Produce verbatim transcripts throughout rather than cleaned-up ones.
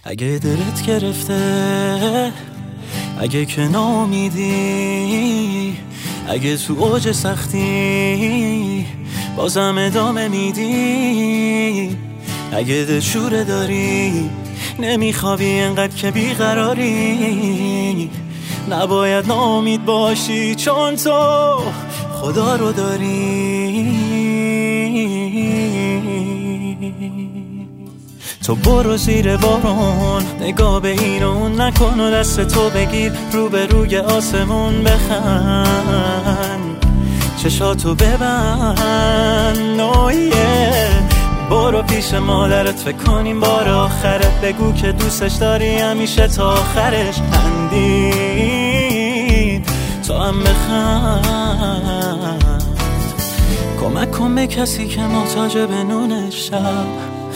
اگه دلت گرفته، اگه که ناامیدی، اگه تو اوج سختی بازم ادامه میدی، اگه دلشوره داری نمیخوابی انقدر که بیقراری، نباید ناامید باشی چون تو خدا رو داری. تو برو زیر بارون، نگاه به این و اون نکن و دست تو بگیر رو به روی آسمون بخند، چشاتو ببند نویه. برو پیش مادرت فکر کنیم بار آخرت، بگو که دوستش داری همیشه تا آخرش. خندید تو هم بخند، کمک کن به کسی که محتاج به نون شب،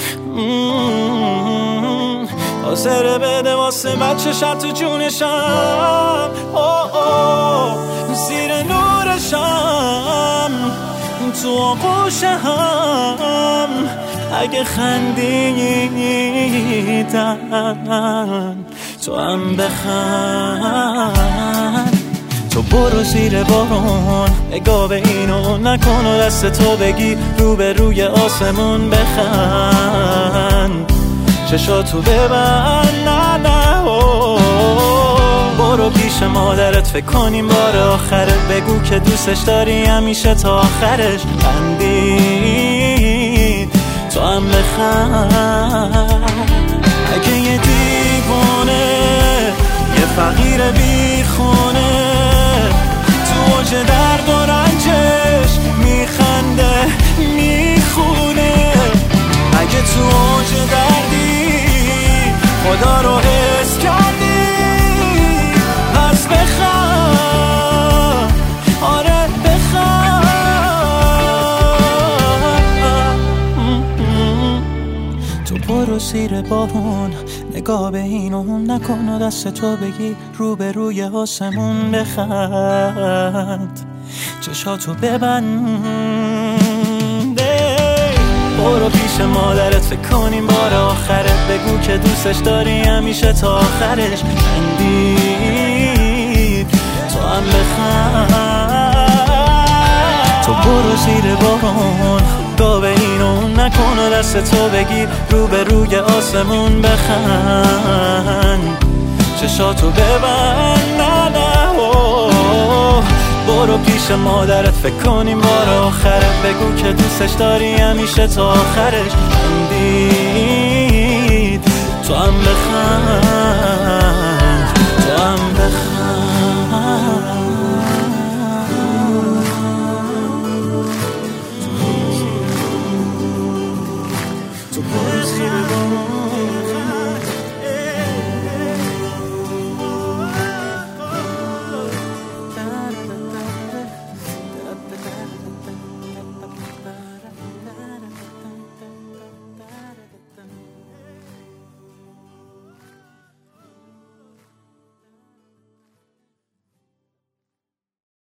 حاضره بده واسه بچه‌شم تو جونشم. اوه اوه زیر نورشم تو آغوشم، اگه خندیدن تو هم بخند. تو برو زیر بارون، نگاه به این و نکن و دست تو بگی رو به روی آسمون بخند، چشاتو ببند نه نه. برو پیش مادرت فکر کنیم بار آخرت، بگو که دوستش داری همیشه تا آخرش. خندید تو هم بخند. اگه یه دیوانه، یه فقیر بیخونه تو اوج درد و رنجش میخنده میخونه، اگه تو اوج دردی خدا رو حس کردی پس بخند، آره بخند. تو برو زیر بارون، نگاه به این و اون نکن و دست تو بگی رو به روی آسمون بخند، چشاتو ببند. برو پیش مادرت فکر کنیم بار آخرت، بگو که دوستش داری همیشه تا آخرش. خندید تو هم بخند. تو برو زیر بارون، نگاه به این و اون نکن و دست تو بگیر رو به روی آسمون بخند، چشاتو ببند نه نه. برو پیش مادرت فکر کنیم بار آخرت، بگو که دوستش داری همیشه تا آخرش. خندید تو هم